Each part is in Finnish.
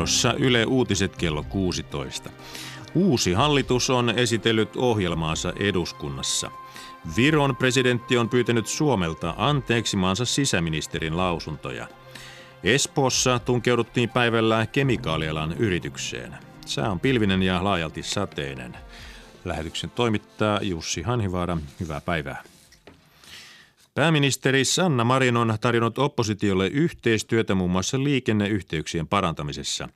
Radiossa Yle Uutiset kello 16. Uusi hallitus on esitellyt ohjelmaansa eduskunnassa. Viron presidentti on pyytänyt Suomelta anteeksi maansa sisäministerin lausuntoja. Espoossa tunkeuduttiin päivällä kemikaalialan yritykseen. Sää on pilvinen ja laajalti sateinen. Lähetyksen toimittaa Jussi Hanhivaara. Hyvää päivää. Pääministeri Sanna Marin on tarjonnut oppositiolle yhteistyötä muun muassa liikenneyhteyksien parantamisessa.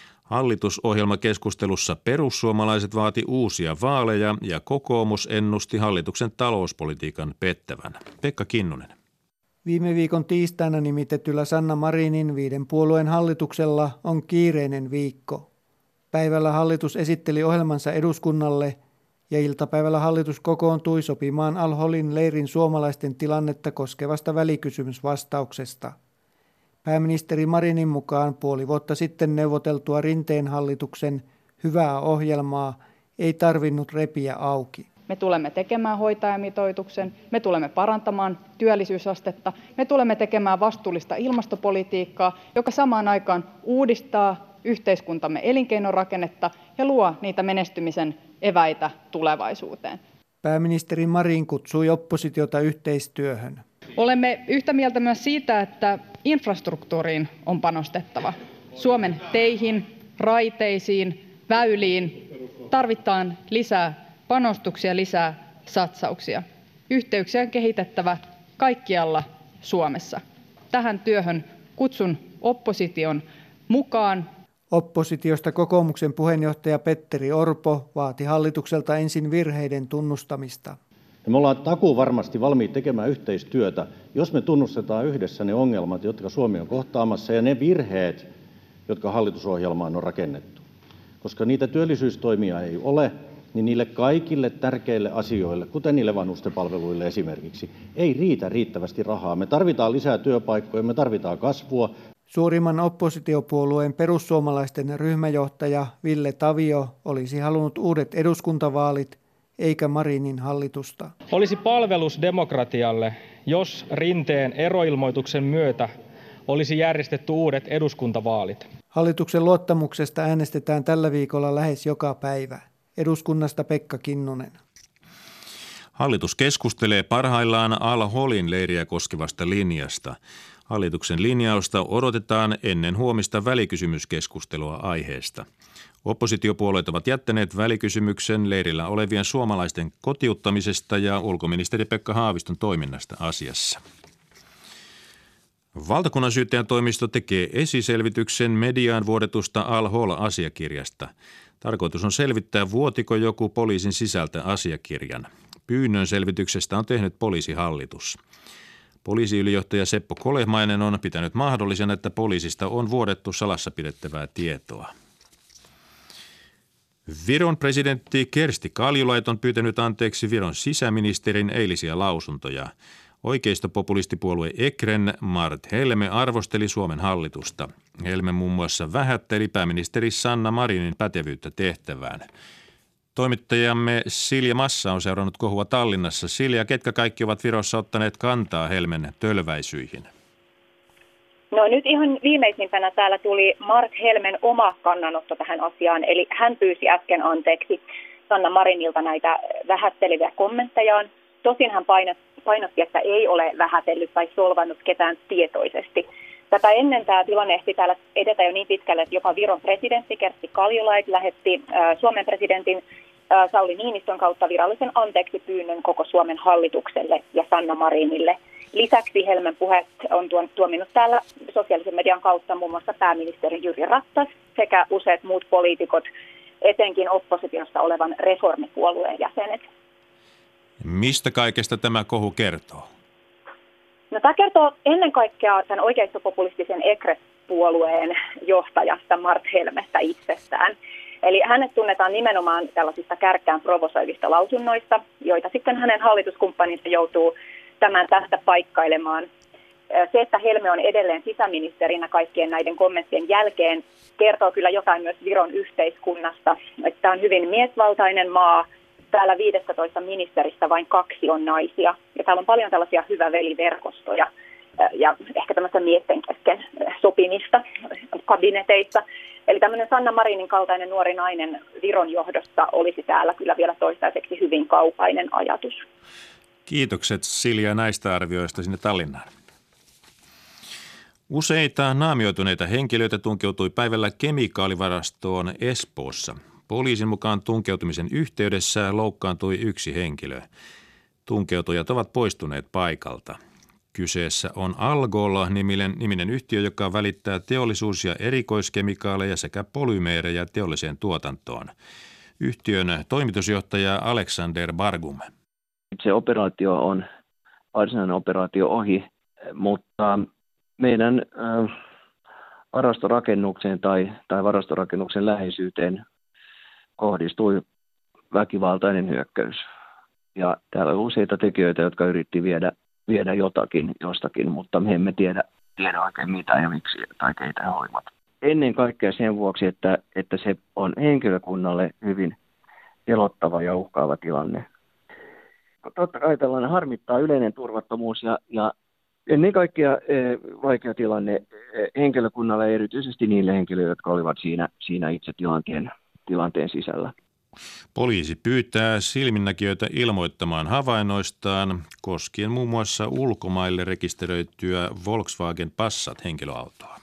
Hallitusohjelmakeskustelussa perussuomalaiset vaati uusia vaaleja ja kokoomus ennusti hallituksen talouspolitiikan pettävän. Pekka Kinnunen. Viime viikon tiistaina nimitetyllä Sanna Marinin 5 puolueen hallituksella on kiireinen viikko. Päivällä hallitus esitteli ohjelmansa eduskunnalle ja iltapäivällä hallitus kokoontui sopimaan Al-Holin leirin suomalaisten tilannetta koskevasta välikysymysvastauksesta. Pääministeri Marinin mukaan puoli vuotta sitten neuvoteltua Rinteen hallituksen hyvää ohjelmaa ei tarvinnut repiä auki. Me tulemme tekemään hoitajamitoituksen, me tulemme parantamaan työllisyysastetta, me tulemme tekemään vastuullista ilmastopolitiikkaa, joka samaan aikaan uudistaa yhteiskuntamme elinkeinorakennetta ja luo niitä menestymisen eväitä tulevaisuuteen. Pääministeri Marin kutsui oppositiota yhteistyöhön. Olemme yhtä mieltä myös siitä, että infrastruktuuriin on panostettava. Suomen teihin, raiteisiin, väyliin tarvitaan lisää panostuksia, lisää satsauksia. Yhteyksiä on kehitettävä kaikkialla Suomessa. Tähän työhön kutsun opposition mukaan. Oppositiosta kokoomuksen puheenjohtaja Petteri Orpo vaati hallitukselta ensin virheiden tunnustamista. Me ollaan takuuvarmasti valmiit tekemään yhteistyötä, jos me tunnustetaan yhdessä ne ongelmat, jotka Suomi on kohtaamassa, ja ne virheet, jotka hallitusohjelmaan on rakennettu. Koska niitä työllisyystoimia ei ole, niin niille kaikille tärkeille asioille, kuten niille vanhustenpalveluille esimerkiksi, ei riitä riittävästi rahaa. Me tarvitaan lisää työpaikkoja, me tarvitaan kasvua. Suurimman oppositiopuolueen perussuomalaisten ryhmäjohtaja Ville Tavio olisi halunnut uudet eduskuntavaalit, eikä Marinin hallitusta. Olisi palvelus demokratialle, jos Rinteen eroilmoituksen myötä olisi järjestetty uudet eduskuntavaalit. Hallituksen luottamuksesta äänestetään tällä viikolla lähes joka päivä. Eduskunnasta Pekka Kinnunen. Hallitus keskustelee parhaillaan Al-Holin leiriä koskevasta linjasta. Hallituksen linjausta odotetaan ennen huomista välikysymyskeskustelua aiheesta. Oppositiopuolueet ovat jättäneet välikysymyksen leirillä olevien suomalaisten kotiuttamisesta ja ulkoministeri Pekka Haaviston toiminnasta asiassa. Valtakunnansyyttäjän toimisto tekee esiselvityksen mediaan vuodetusta Al-Hol-asiakirjasta. Tarkoitus on selvittää, vuotiko joku poliisin sisältä asiakirjan. Pyynnön selvityksestä on tehnyt Poliisihallitus. Poliisiylijohtaja Seppo Kolehmainen on pitänyt mahdollisena, että poliisista on vuodettu salassa pidettävää tietoa. Viron presidentti Kersti Kaljulaid on pyytänyt anteeksi Viron sisäministerin eilisiä lausuntoja. Oikeistopopulistipuolue Ekren Mart Helme arvosteli Suomen hallitusta. Helme muun muassa vähätteli pääministeri Sanna Marinin pätevyyttä tehtävään. Toimittajamme Silja Massa on seurannut kohua Tallinnassa. Silja, ketkä kaikki ovat Virossa ottaneet kantaa Helmen tölväisyihin? No nyt ihan viimeisimpänä täällä tuli Mart Helmen oma kannanotto tähän asiaan, eli hän pyysi äsken anteeksi Sanna Marinilta näitä vähätteleviä kommenttejaan. Tosin hän painotti, että ei ole vähätellyt tai solvannut ketään tietoisesti. Tätä ennen tämä tilanne ehti täällä edetä jo niin pitkälle, että jopa Viron presidentti Kersti Kaljulaid lähetti Suomen presidentin Sauli Niinistön kautta virallisen anteeksi pyynnön koko Suomen hallitukselle ja Sanna Marinille. Lisäksi Helmen puheet on tuominnut täällä sosiaalisen median kautta muun muassa pääministeri Jyrki Ratas sekä useat muut poliitikot, etenkin oppositiossa olevan reformipuolueen jäsenet. Mistä kaikesta tämä kohu kertoo? No, tämä kertoo ennen kaikkea tämän oikeistopopulistisen EKRE-puolueen johtajasta Mart Helmestä itsestään. Eli hänet tunnetaan nimenomaan tällaisista kärkkään provosoivista lausunnoista, joita sitten hänen hallituskumppaninsa joutuu tämän tästä paikkailemaan. Se, että Helme on edelleen sisäministerinä kaikkien näiden kommenttien jälkeen, kertoo kyllä jotain myös Viron yhteiskunnasta. Että tämä on hyvin miesvaltainen maa. Täällä 15 ministeristä vain 2 on naisia. Ja täällä on paljon tällaisia hyväveliverkostoja ja ehkä tämmöistä miesten kesken sopimista kabineteissa. Eli tämmöinen Sanna Marinin kaltainen nuori nainen Viron johdossa olisi täällä kyllä vielä toistaiseksi hyvin kaukainen ajatus. Kiitokset Silja näistä arvioista sinne Tallinnaan. Useita naamioituneita henkilöitä tunkeutui päivällä kemikaalivarastoon Espoossa. Poliisin mukaan tunkeutumisen yhteydessä loukkaantui yksi henkilö. Tunkeutujat ovat poistuneet paikalta. Kyseessä on Algol-niminen yhtiö, joka välittää teollisuus- ja erikoiskemikaaleja sekä polymeerejä teolliseen tuotantoon. Yhtiön toimitusjohtaja Alexander Bargum. Se operaatio on varsinainen operaatio ohi, mutta meidän varastorakennukseen tai varastorakennuksen läheisyyteen kohdistui väkivaltainen hyökkäys. Ja täällä on useita tekijöitä, jotka yritti viedä jotakin jostakin, mutta me emme tiedä oikein mitä ja miksi tai keitä he olivat. Ennen kaikkea sen vuoksi, että se on henkilökunnalle hyvin pelottava ja uhkaava tilanne. Totta kai tällainen harmittaa yleinen turvattomuus ja ennen kaikkea vaikea tilanne henkilökunnalle, erityisesti niille henkilöille, jotka olivat siinä itse tilanteen sisällä. Poliisi pyytää silminnäkijöitä ilmoittamaan havainnoistaan koskien muun muassa ulkomaille rekisteröityä Volkswagen Passat-henkilöautoa.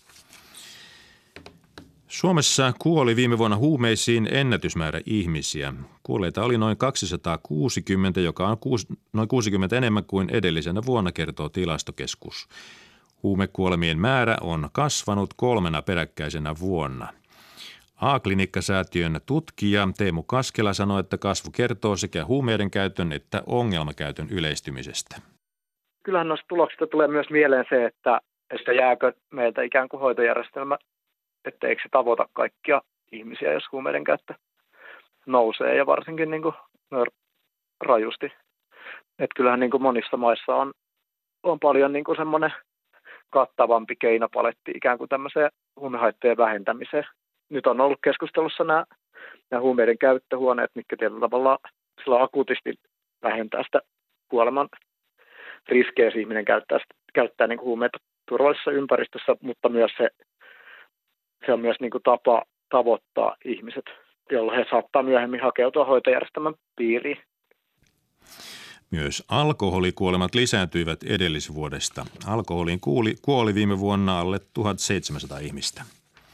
Suomessa kuoli viime vuonna huumeisiin ennätysmäärä ihmisiä. Kuolleita oli noin 260, joka on noin 60 enemmän kuin edellisenä vuonna, kertoo Tilastokeskus. Huumekuolemien määrä on kasvanut 3 peräkkäisenä vuonna. A-klinikkasäätiön tutkija Teemu Kaskela sanoi, että kasvu kertoo sekä huumeiden käytön että ongelmakäytön yleistymisestä. Kyllähän noista tuloksista tulee myös mieleen se, että jääkö meiltä ikään kuin hoitojärjestelmä, että eikö se tavoita kaikkia ihmisiä, jos huumeiden käyttö nousee ja varsinkin niin kuin rajusti. Että kyllähän niin kuin monissa maissa on paljon niin kuin semmoinen kattavampi keinopaletti ikään kuin tämmöiseen huumehaittojen vähentämiseen. Nyt on ollut keskustelussa nämä huumeiden käyttöhuoneet, mitkä tietyllä tavalla sillä akuutisti vähentää sitä kuoleman riskejä, jos ihminen käyttää niin kuin huumeita turvallisessa ympäristössä, mutta myös se on myös niin kuin tapa tavoittaa ihmiset, jolloin he saattaa myöhemmin hakeutua hoitojärjestelmän piiriin. Myös alkoholikuolemat lisääntyivät edellisvuodesta. Alkoholiin kuoli viime vuonna alle 1700 ihmistä.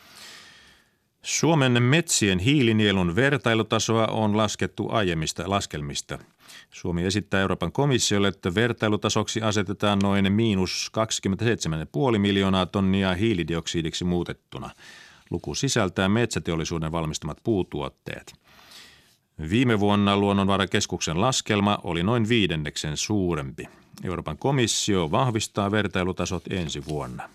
Suomen metsien hiilinielun vertailutasoa on laskettu aiemmista laskelmista. Suomi esittää Euroopan komissiolle, että vertailutasoksi asetetaan noin -27,5 miljoonaa tonnia hiilidioksidiksi muutettuna. Luku sisältää metsäteollisuuden valmistamat puutuotteet. Viime vuonna Luonnonvarakeskuksen laskelma oli noin 1/5 suurempi. Euroopan komissio vahvistaa vertailutasot ensi vuonna.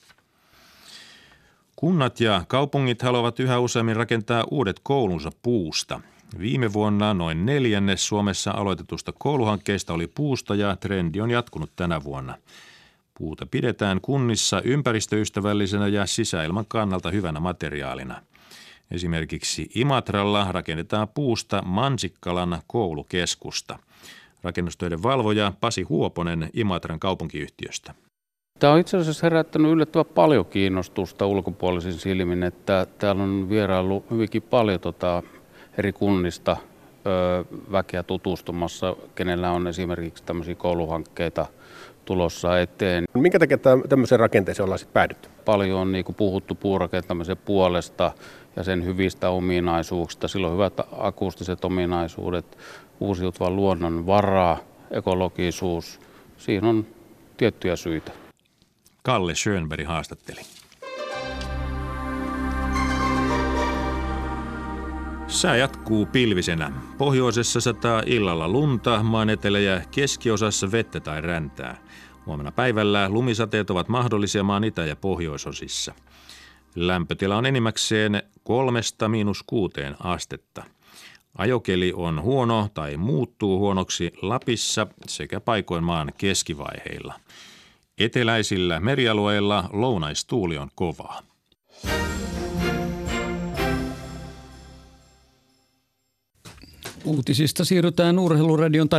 Kunnat ja kaupungit haluavat yhä useammin rakentaa uudet koulunsa puusta. Viime vuonna noin 1/4 Suomessa aloitetusta kouluhankkeista oli puusta ja trendi on jatkunut tänä vuonna. Puuta pidetään kunnissa ympäristöystävällisenä ja sisäilman kannalta hyvänä materiaalina. Esimerkiksi Imatralla rakennetaan puusta Mansikkalan koulukeskusta. Rakennustöiden valvoja Pasi Huoponen Imatran kaupunkiyhtiöstä. Tämä on itse asiassa herättänyt yllättävän paljon kiinnostusta ulkopuolisin silmin, että täällä on vierailu hyvinkin paljon eri kunnista väkeä tutustumassa, kenellä on esimerkiksi tämmöisiä kouluhankkeita tulossa eteen. Minkä takia tämmöiseen rakenteeseen ollaan sitten päädytty? Paljon on puhuttu puurakentamisen puolesta ja sen hyvistä ominaisuuksista. Sillä on hyvät akustiset ominaisuudet, uusiutuvan luonnon vara, ekologisuus. Siinä on tiettyjä syitä. Kalle Schönberg haastatteli. Sää jatkuu pilvisenä. Pohjoisessa sataa illalla lunta, maan etelä- ja keskiosassa vettä tai räntää. Huomenna päivällä lumisateet ovat mahdollisia maan itä- ja pohjoisosissa. Lämpötila on enimmäkseen 3–6 astetta. Ajokeli on huono tai muuttuu huonoksi Lapissa sekä paikoin maan keskivaiheilla. Eteläisillä merialueilla lounaistuuli on kovaa. Uutisista siirrytään Urheiluradion